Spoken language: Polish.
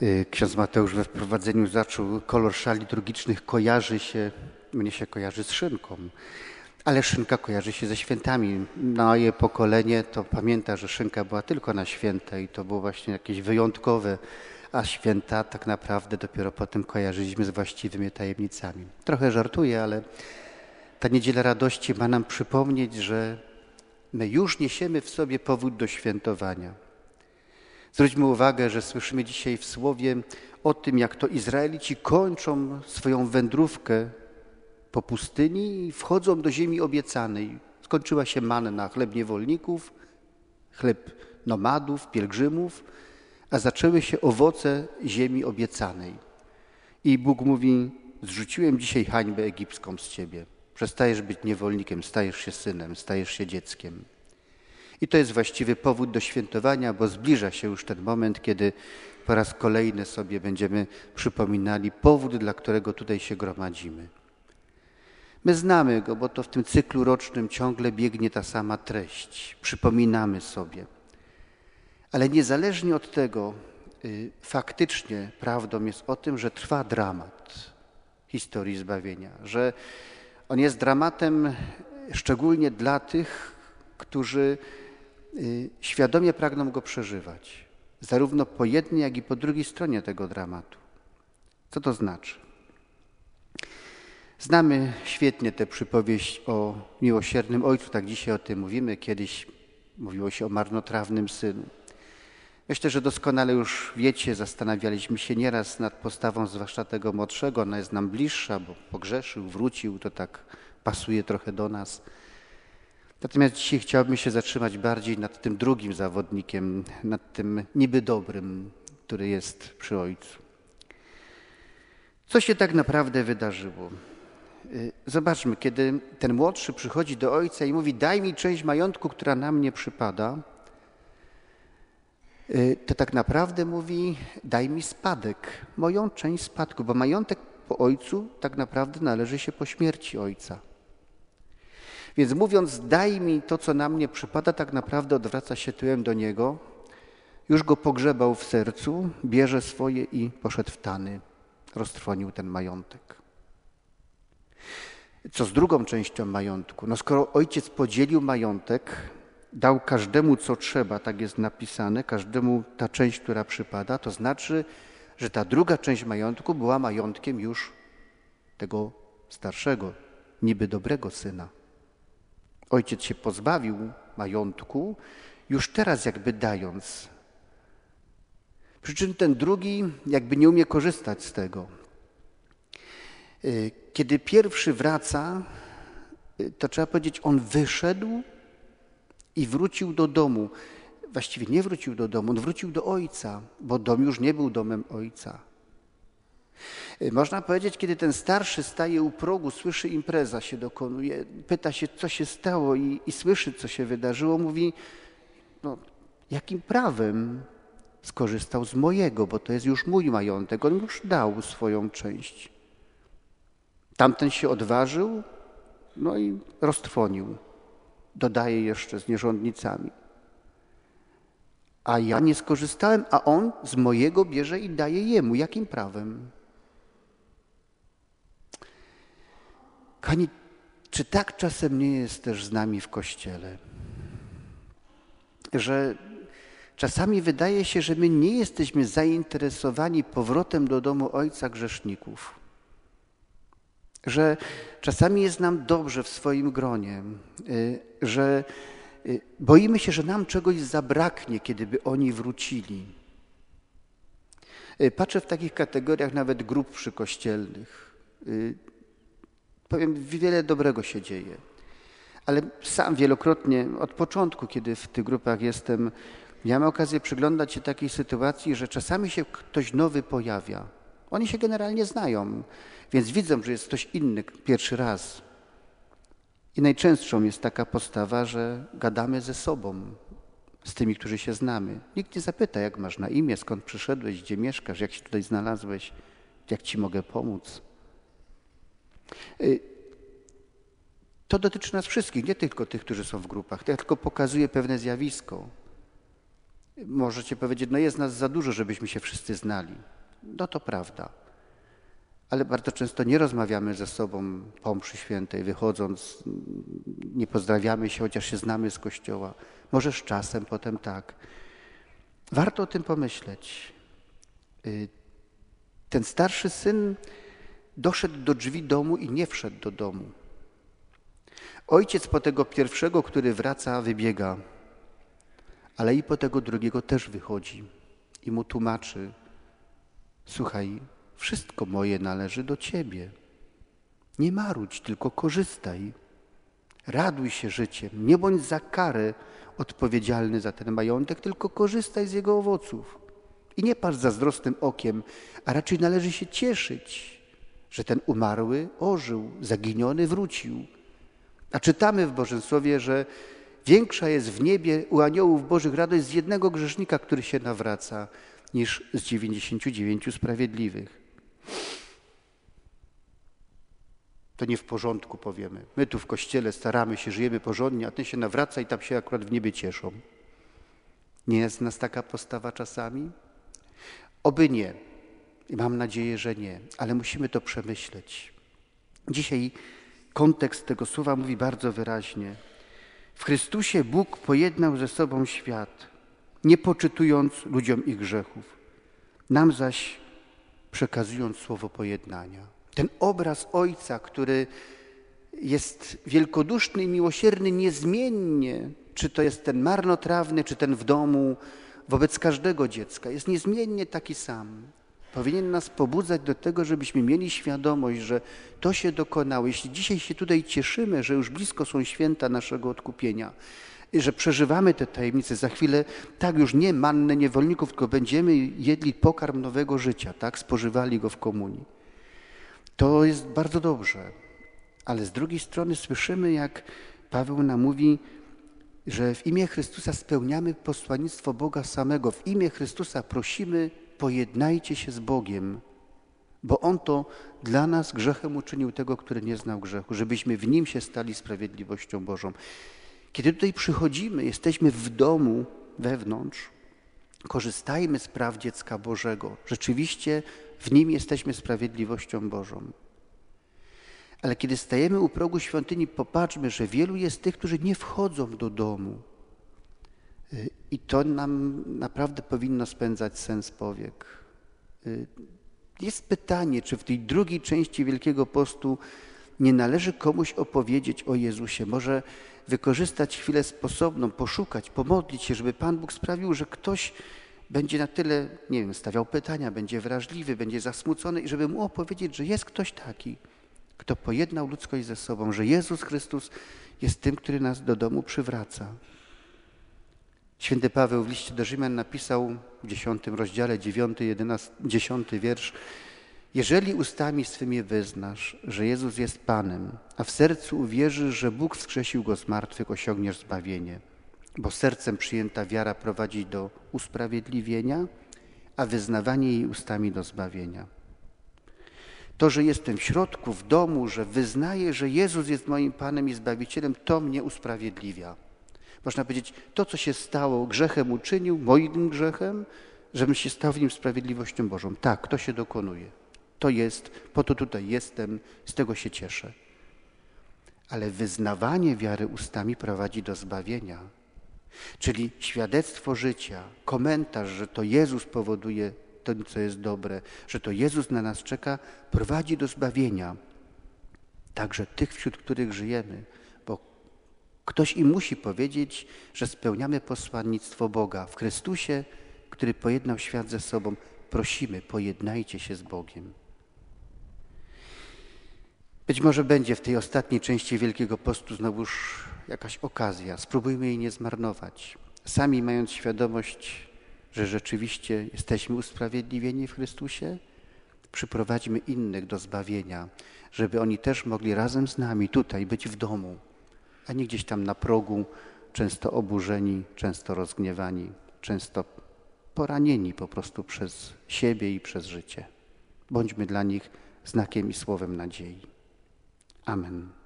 Ksiądz Mateusz we wprowadzeniu zaczął, kolor szal liturgicznych mnie się kojarzy z szynką, ale szynka kojarzy się ze świętami. Moje pokolenie to pamięta, że szynka była tylko na święta i to było właśnie jakieś wyjątkowe, a święta tak naprawdę dopiero potem kojarzyliśmy z właściwymi tajemnicami. Trochę żartuję, ale ta Niedziela Radości ma nam przypomnieć, że my już niesiemy w sobie powód do świętowania. Zwróćmy uwagę, że słyszymy dzisiaj w Słowie o tym, jak to Izraelici kończą swoją wędrówkę po pustyni i wchodzą do ziemi obiecanej. Skończyła się manna, chleb niewolników, chleb nomadów, pielgrzymów, a zaczęły się owoce ziemi obiecanej. I Bóg mówi: zrzuciłem dzisiaj hańbę egipską z ciebie. Przestajesz być niewolnikiem, stajesz się synem, stajesz się dzieckiem. I to jest właściwy powód do świętowania, bo zbliża się już ten moment, kiedy po raz kolejny sobie będziemy przypominali powód, dla którego tutaj się gromadzimy. My znamy go, bo to w tym cyklu rocznym ciągle biegnie ta sama treść. Przypominamy sobie. Ale niezależnie od tego, faktycznie prawdą jest o tym, że trwa dramat historii zbawienia, że on jest dramatem szczególnie dla tych, którzy świadomie pragną go przeżywać, zarówno po jednej, jak i po drugiej stronie tego dramatu. Co to znaczy? Znamy świetnie tę przypowieść o miłosiernym ojcu, tak dzisiaj o tym mówimy. Kiedyś mówiło się o marnotrawnym synu. Myślę, że doskonale już wiecie, zastanawialiśmy się nieraz nad postawą zwłaszcza tego młodszego. Ona jest nam bliższa, bo pogrzeszył, wrócił, to tak pasuje trochę do nas. Natomiast dzisiaj chciałbym się zatrzymać bardziej nad tym drugim zawodnikiem, nad tym niby dobrym, który jest przy ojcu. Co się tak naprawdę wydarzyło? Zobaczmy, kiedy ten młodszy przychodzi do ojca i mówi: daj mi część majątku, która na mnie przypada, to tak naprawdę mówi: daj mi spadek, moją część spadku, bo majątek po ojcu tak naprawdę należy się po śmierci ojca. Więc mówiąc: daj mi to, co na mnie przypada, tak naprawdę odwraca się tyłem do niego, już go pogrzebał w sercu, bierze swoje i poszedł w tany, roztrwonił ten majątek. Co z drugą częścią majątku? No skoro ojciec podzielił majątek, dał każdemu co trzeba, tak jest napisane, każdemu ta część, która przypada, to znaczy, że ta druga część majątku była majątkiem już tego starszego, niby dobrego syna. Ojciec się pozbawił majątku, już teraz jakby dając. Przy czym ten drugi jakby nie umie korzystać z tego. Kiedy pierwszy wraca, to trzeba powiedzieć, on wyszedł i wrócił do domu. Właściwie nie wrócił do domu, on wrócił do ojca, bo dom już nie był domem ojca. Można powiedzieć, kiedy ten starszy staje u progu, słyszy, impreza się dokonuje, pyta się, co się stało i słyszy, co się wydarzyło, mówi: no, jakim prawem skorzystał z mojego, bo to jest już mój majątek, on już dał swoją część. Tamten się odważył, no i roztrwonił. Dodaje jeszcze z nierządnicami. A ja nie skorzystałem, a on z mojego bierze i daje jemu. Jakim prawem? Kochani, czy tak czasem nie jest też z nami w Kościele? Że czasami wydaje się, że my nie jesteśmy zainteresowani powrotem do domu ojca grzeszników. Że czasami jest nam dobrze w swoim gronie, że boimy się, że nam czegoś zabraknie, kiedy by oni wrócili. Patrzę w takich kategoriach nawet grup przykościelnych. Powiem, wiele dobrego się dzieje, ale sam wielokrotnie od początku, kiedy w tych grupach jestem, miałem okazję przyglądać się takiej sytuacji, że czasami się ktoś nowy pojawia. Oni się generalnie znają, więc widzą, że jest ktoś inny pierwszy raz. I najczęstszą jest taka postawa, że gadamy ze sobą, z tymi, którzy się znamy. Nikt nie zapyta, jak masz na imię, skąd przyszedłeś, gdzie mieszkasz, jak się tutaj znalazłeś, jak ci mogę pomóc. To dotyczy nas wszystkich, nie tylko tych, którzy są w grupach. To tylko pokazuje pewne zjawisko, Możecie powiedzieć, no jest nas za dużo, żebyśmy się wszyscy znali. No to prawda. Ale bardzo często nie rozmawiamy ze sobą po mszy świętej, wychodząc, nie pozdrawiamy się, chociaż się znamy z kościoła. Może z czasem potem tak. Warto o tym pomyśleć. Ten starszy syn doszedł do drzwi domu i nie wszedł do domu. Ojciec po tego pierwszego, który wraca, wybiega, ale i po tego drugiego też wychodzi i mu tłumaczy: słuchaj, wszystko moje należy do ciebie. Nie marudź, tylko korzystaj. Raduj się życiem, nie bądź za karę odpowiedzialny za ten majątek, tylko korzystaj z jego owoców. I nie patrz zazdrosnym okiem, a raczej należy się cieszyć, że ten umarły ożył, zaginiony wrócił. A czytamy w Bożym Słowie, że większa jest w niebie u aniołów bożych radość z jednego grzesznika, który się nawraca, niż z 99 sprawiedliwych. To nie w porządku, powiemy. My tu w Kościele staramy się, żyjemy porządnie, a ten się nawraca i tam się akurat w niebie cieszą. Nie jest w nas taka postawa czasami? Oby nie. I mam nadzieję, że nie, ale musimy to przemyśleć. Dzisiaj kontekst tego słowa mówi bardzo wyraźnie. W Chrystusie Bóg pojednał ze sobą świat, nie poczytując ludziom ich grzechów, nam zaś przekazując słowo pojednania. Ten obraz Ojca, który jest wielkoduszny i miłosierny niezmiennie, czy to jest ten marnotrawny, czy ten w domu, wobec każdego dziecka, jest niezmiennie taki sam. Powinien nas pobudzać do tego, żebyśmy mieli świadomość, że to się dokonało. Jeśli dzisiaj się tutaj cieszymy, że już blisko są święta naszego odkupienia, że przeżywamy te tajemnice, za chwilę tak już nie mannę niewolników, tylko będziemy jedli pokarm nowego życia, tak, spożywali go w komunii. To jest bardzo dobrze, ale z drugiej strony słyszymy, jak Paweł nam mówi, że w imię Chrystusa spełniamy posłannictwo Boga samego. W imię Chrystusa prosimy, pojednajcie się z Bogiem, bo On to dla nas grzechem uczynił tego, który nie znał grzechu, żebyśmy w Nim się stali sprawiedliwością Bożą. Kiedy tutaj przychodzimy, jesteśmy w domu, wewnątrz, korzystajmy z praw dziecka Bożego. Rzeczywiście w Nim jesteśmy sprawiedliwością Bożą. Ale kiedy stajemy u progu świątyni, popatrzmy, że wielu jest tych, którzy nie wchodzą do domu. I to nam naprawdę powinno spędzać sen z powiek. Jest pytanie, czy w tej drugiej części Wielkiego Postu nie należy komuś opowiedzieć o Jezusie. Może wykorzystać chwilę sposobną, poszukać, pomodlić się, żeby Pan Bóg sprawił, że ktoś będzie na tyle, nie wiem, stawiał pytania, będzie wrażliwy, będzie zasmucony i żeby mu opowiedzieć, że jest ktoś taki, kto pojednał ludzkość ze sobą, że Jezus Chrystus jest tym, który nas do domu przywraca. Święty Paweł w liście do Rzymian napisał w 10 rozdziale, 10 wiersz: jeżeli ustami swymi wyznasz, że Jezus jest Panem, a w sercu uwierzysz, że Bóg wskrzesił Go z martwych, osiągniesz zbawienie. Bo sercem przyjęta wiara prowadzi do usprawiedliwienia, a wyznawanie jej ustami do zbawienia. To, że jestem w środku, w domu, że wyznaję, że Jezus jest moim Panem i Zbawicielem, to mnie usprawiedliwia. Można powiedzieć, to, co się stało, grzechem uczynił, moim grzechem, żebym się stał w nim sprawiedliwością Bożą. Tak, to się dokonuje. To jest, po to tutaj jestem, z tego się cieszę. Ale wyznawanie wiary ustami prowadzi do zbawienia. Czyli świadectwo życia, komentarz, że to Jezus powoduje to, co jest dobre, że to Jezus na nas czeka, prowadzi do zbawienia. Także tych, wśród których żyjemy, bo ktoś im musi powiedzieć, że spełniamy posłannictwo Boga w Chrystusie, który pojednał świat ze sobą. Prosimy, pojednajcie się z Bogiem. Być może będzie w tej ostatniej części Wielkiego Postu znowuż jakaś okazja. Spróbujmy jej nie zmarnować. Sami mając świadomość, że rzeczywiście jesteśmy usprawiedliwieni w Chrystusie, przyprowadźmy innych do zbawienia, żeby oni też mogli razem z nami tutaj być w domu, a nie gdzieś tam na progu, często oburzeni, często rozgniewani, często poranieni po prostu przez siebie i przez życie. Bądźmy dla nich znakiem i słowem nadziei. Amen.